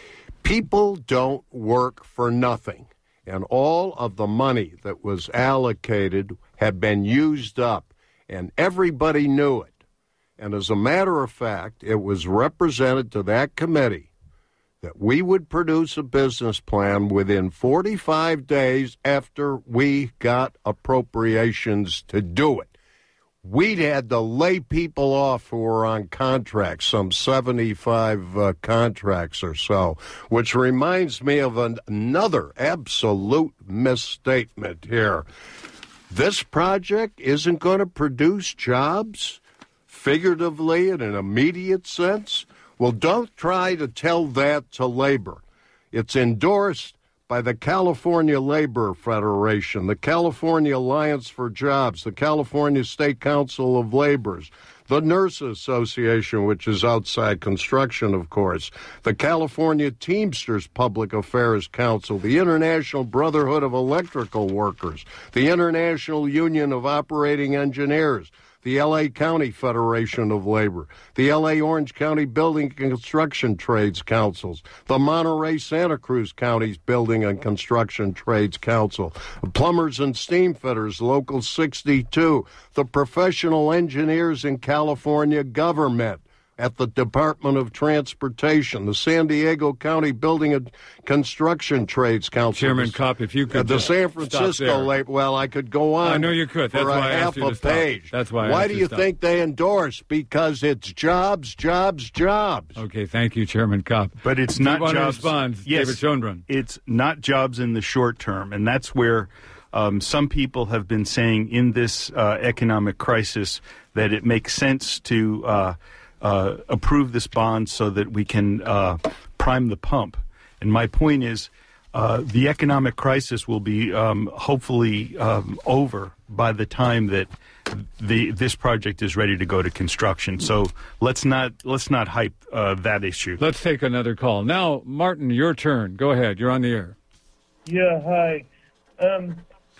People don't work for nothing, and all of the money that was allocated had been used up, and everybody knew it. And as a matter of fact, it was represented to that committee that we would produce a business plan within forty-five days after we got appropriations to do it. We'd had to lay people off who were on contracts, some seventy-five uh, contracts or so, which reminds me of an, another absolute misstatement here. This project isn't going to produce jobs, figuratively in an immediate sense. Well, don't try to tell that to labor. It's endorsed by the California Labor Federation, the California Alliance for Jobs, the California State Council of Laborers, the Nurse Association, which is outside construction, of course, the California Teamsters Public Affairs Council, the International Brotherhood of Electrical Workers, the International Union of Operating Engineers, the L A County Federation of Labor, the L A Orange County Building and Construction Trades Councils, the Monterey Santa Cruz County's Building and Construction Trades Council, Plumbers and Steamfitters Local sixty-two, the Professional Engineers in California Government at the Department of Transportation, the San Diego County Building and Construction Trades Council. Chairman Kopp, if you could uh, the San Francisco Labor. Well, I could go on. I know you could. That's for why a I half asked you a to stop. page. That's why. I Why asked do you you to think they endorse? Because it's jobs, jobs, jobs. Okay, thank you, Chairman Kopp. But it's Do not you want jobs. To respond, yes, David Schoenbrunn. It's not jobs in the short term, and that's where um, some people have been saying in this uh, economic crisis that it makes sense to uh, uh, approve this bond so that we can uh, prime the pump. And my point is, uh, the economic crisis will be um, hopefully um, over by the time that the this project is ready to go to construction. So let's not let's not hype uh, that issue. Let's take another call now. Martin, your turn. Go ahead. You're on the air. Yeah, hi. Um,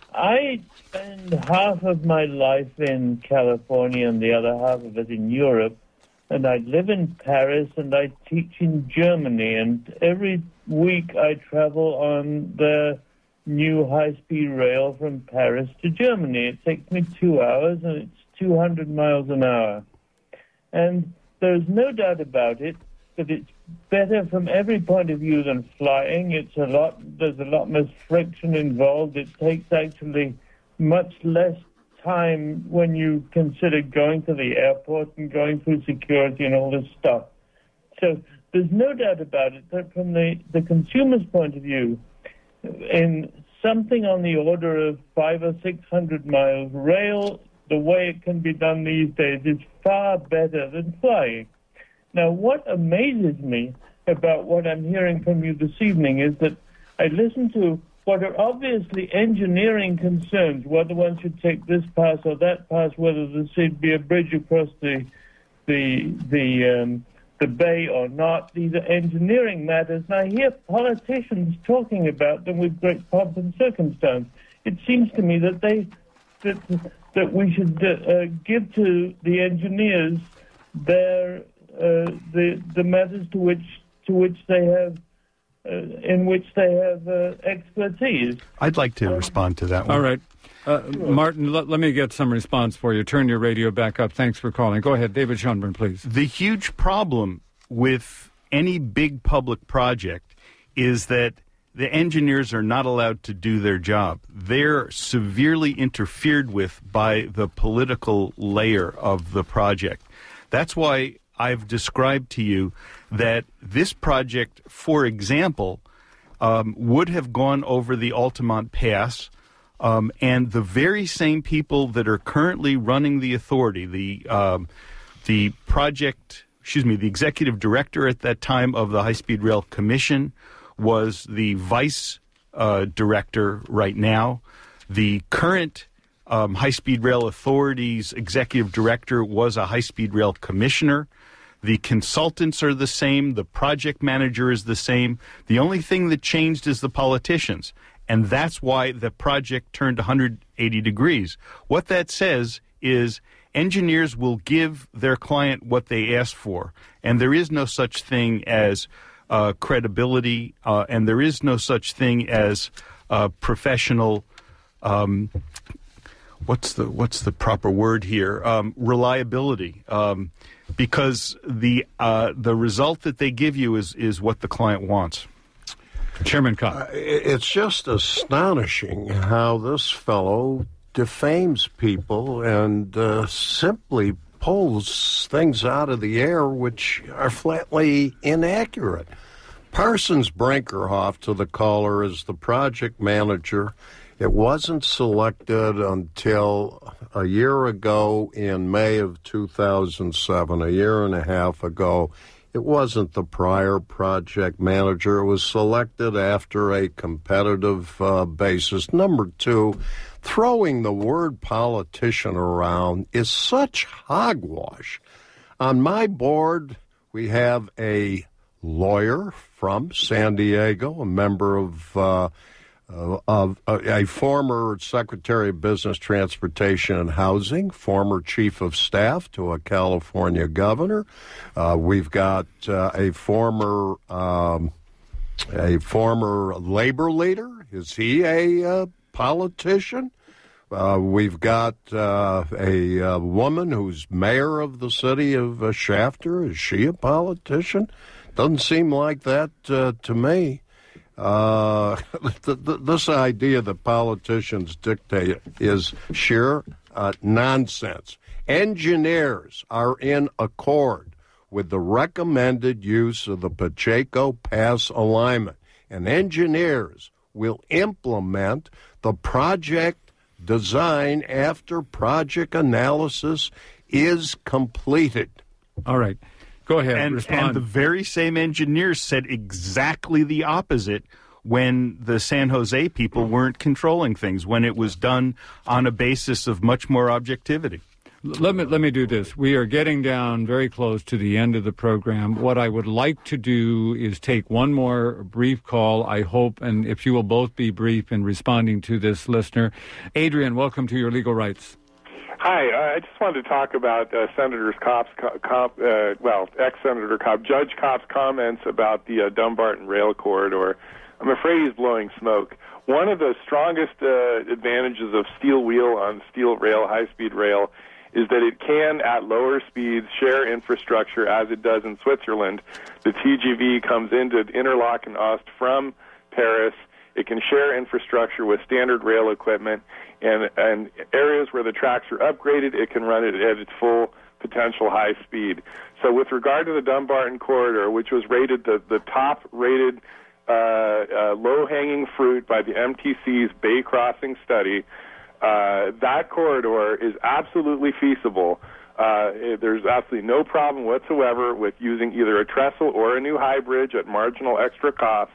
I spend half of my life in California and the other half of it in Europe, and I live in Paris and I teach in Germany, and every week I travel on the new high-speed rail from Paris to Germany. It takes me two hours, and it's two hundred miles an hour. And there's no doubt about it that it's better from every point of view than flying. It's a lot. There's a lot less friction involved. It takes actually much less time when you consider going to the airport and going through security and all this stuff. So there's no doubt about it that from the, the consumer's point of view, in something on the order of five or six hundred miles, rail, the way it can be done these days, is far better than flying. Now, what amazes me about what I'm hearing from you this evening is that I listen to what are obviously engineering concerns, whether one should take this pass or that pass, whether there should be a bridge across the the the um, the bay or not. These are engineering matters, and I hear politicians talking about them with great pomp and circumstance. It seems to me that they that that we should uh, give to the engineers their uh, the the matters to which to which they have uh, in which they have uh, expertise. I'd like to um, respond to that one. All right. Uh, Martin, let, let me get some response for you. Turn your radio back up. Thanks for calling. Go ahead, David Schoenbrunn, please. The huge problem with any big public project is that the engineers are not allowed to do their job. They're severely interfered with by the political layer of the project. That's why I've described to you that this project, for example, um, would have gone over the Altamont Pass, um, and the very same people that are currently running the authority, the um, the project, excuse me, the executive director at that time of the High Speed Rail Commission was the vice uh, director right now. The current um, High Speed Rail Authority's executive director was a High Speed Rail commissioner. The consultants are the same. The project manager is the same. The only thing that changed is the politicians. And that's why the project turned one hundred eighty degrees. What that says is engineers will give their client what they ask for. And there is no such thing as uh, credibility, uh, and there is no such thing as uh, professional, um, what's the what's the proper word here, um, reliability. Um, because the uh, the result that they give you is, is what the client wants. Chairman Cobb. Uh, it's just astonishing how this fellow defames people and uh, simply pulls things out of the air which are flatly inaccurate. Parsons Brinkerhoff, to the caller, is the project manager. It wasn't selected until a year ago in May of two thousand seven, a year and a half ago. It wasn't the prior project manager. It was selected after a competitive uh, basis. Number two, throwing the word politician around is such hogwash. On my board, we have a lawyer from San Diego, a member of uh, Uh, of uh, a former Secretary of Business, Transportation, and Housing, former Chief of Staff to a California governor. Uh, we've got uh, a former um, a former labor leader. Is he a uh, politician? Uh, we've got uh, a, a woman who's mayor of the city of uh, Shafter. Is she a politician? Doesn't seem like that uh, to me. Uh, th- th- this idea that politicians dictate is sheer uh, nonsense. Engineers are in accord with the recommended use of the Pacheco Pass alignment, and engineers will implement the project design after project analysis is completed. All right. Go ahead, and, respond. And the very same engineers said exactly the opposite when the San Jose people weren't controlling things, when it was done on a basis of much more objectivity. Let me let me do this. We are getting down very close to the end of the program. What I would like to do is take one more brief call, I hope, and if you will both be brief in responding to this listener. Adrian, welcome to Your Legal Rights. Hi, uh, I just wanted to talk about uh, Senator Kopp's, Kopp, uh, well, ex-Senator Kopp, Judge Kopp's comments about the uh, Dumbarton Rail Corridor. I'm afraid he's blowing smoke. One of the strongest uh, advantages of steel wheel on steel rail, high-speed rail, is that it can, at lower speeds, share infrastructure as it does in Switzerland. The T G V comes into Interlaken Ost from Paris. It can share infrastructure with standard rail equipment, and, and areas where the tracks are upgraded, it can run it at its full potential high speed. So with regard to the Dumbarton Corridor, which was rated the, the top-rated uh, uh, low-hanging fruit by the M T C's Bay Crossing study, uh, that corridor is absolutely feasible. Uh, there's absolutely no problem whatsoever with using either a trestle or a new high bridge at marginal extra cost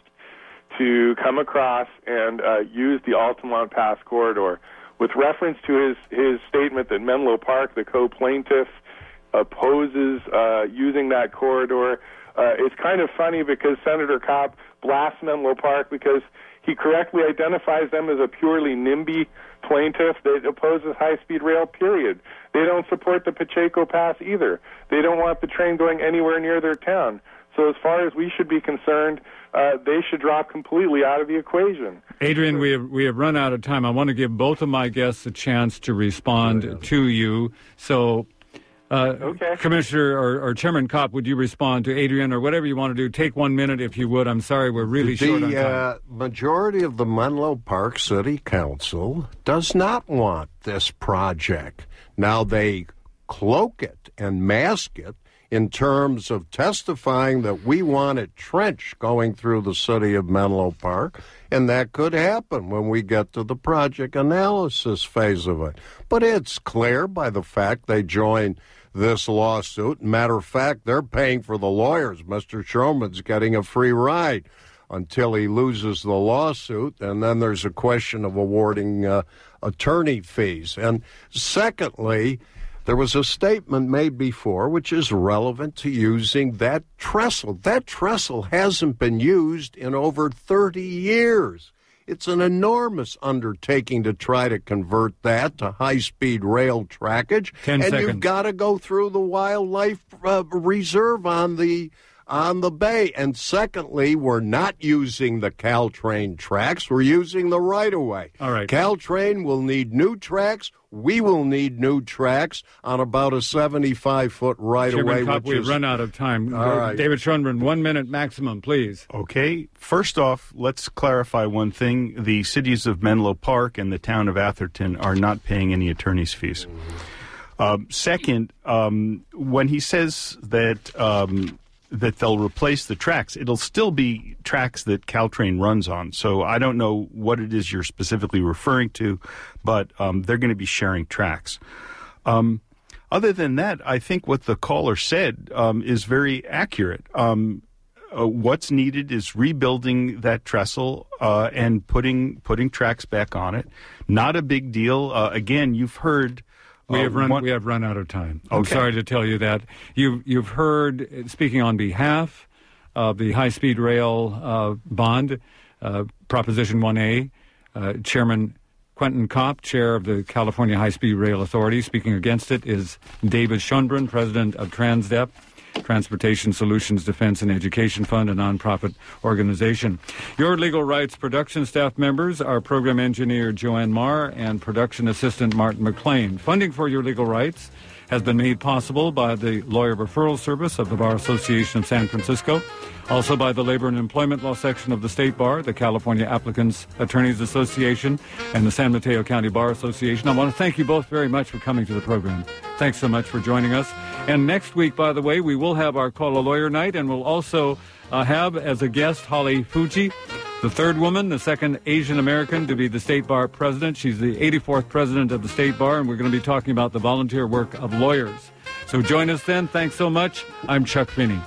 to come across and uh, use the Altamont Pass corridor. With reference to his, his statement that Menlo Park, the co-plaintiff, opposes uh, using that corridor, uh, it's kind of funny because Senator Kopp blasts Menlo Park because he correctly identifies them as a purely NIMBY plaintiff that opposes high-speed rail, period. They don't support the Pacheco Pass either. They don't want the train going anywhere near their town. So as far as we should be concerned, uh, they should drop completely out of the equation. Adrian, we have, we have run out of time. I want to give both of my guests a chance to respond to you. So Uh, Okay. Commissioner or, or Chairman Kopp, would you respond to Adrian or whatever you want to do? Take one minute if you would. I'm sorry, we're really the, short on time. Uh, majority of the Menlo Park City Council does not want this project. Now, they cloak it and mask it in terms of testifying that we want a trench going through the city of Menlo Park, and that could happen when we get to the project analysis phase of it. But it's clear by the fact they joined this lawsuit. Matter of fact, they're paying for the lawyers. Mister Schroman's getting a free ride until he loses the lawsuit, and then there's a question of awarding uh, attorney fees. And secondly, there was a statement made before which is relevant to using that trestle. That trestle hasn't been used in over thirty years. It's an enormous undertaking to try to convert that to high-speed rail trackage. Ten and seconds. You've got to go through the wildlife uh, reserve on the on the bay. And secondly, we're not using the Caltrain tracks. We're using the right-of-way. All right. Caltrain will need new tracks. We will need new tracks on about a seventy-five foot right-of-way. Chairman Kopp, which we've is, run out of time. All right. David Schonbrun, one minute maximum, please. Okay. First off, let's clarify one thing. The cities of Menlo Park and the town of Atherton are not paying any attorney's fees. Um, second, um, when he says that um, that they'll replace the tracks, it'll still be tracks that Caltrain runs on. So I don't know what it is you're specifically referring to, but um, they're going to be sharing tracks. Um, other than that, I think what the caller said um, is very accurate. Um, uh, what's needed is rebuilding that trestle uh, and putting putting tracks back on it. Not a big deal. Uh, again, you've heard. We uh, have run. one- we have run out of time. I'm Okay. sorry to tell you that. You you've heard, speaking on behalf of the high speed rail uh, bond, uh, Proposition one A, uh, Chairman Quentin Kopp, chair of the California High Speed Rail Authority. Speaking against it is David Schonbrun, president of TransDep, Transportation Solutions Defense and Education Fund, a nonprofit organization. Your Legal Rights production staff members are program engineer Joanne Marr and production assistant Martin McLean. Funding for Your Legal Rights has been made possible by the Lawyer Referral Service of the Bar Association of San Francisco, also by the Labor and Employment Law Section of the State Bar, the California Applicants Attorneys Association, and the San Mateo County Bar Association. I want to thank you both very much for coming to the program. Thanks so much for joining us. And next week, by the way, we will have our Call a Lawyer night, and we'll also uh, have as a guest Holly Fuji, the third woman, the second Asian American to be the State Bar president. She's the eighty-fourth president of the State Bar, and we're going to be talking about the volunteer work of lawyers. So join us then. Thanks so much. I'm Chuck Finney.